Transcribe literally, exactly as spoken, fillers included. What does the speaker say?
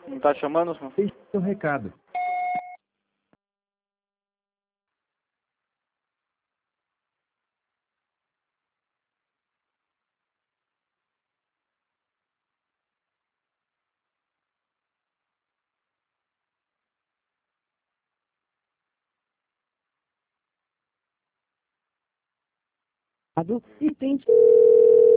Não tá chamando, senhor? Deixe seu recado. E tente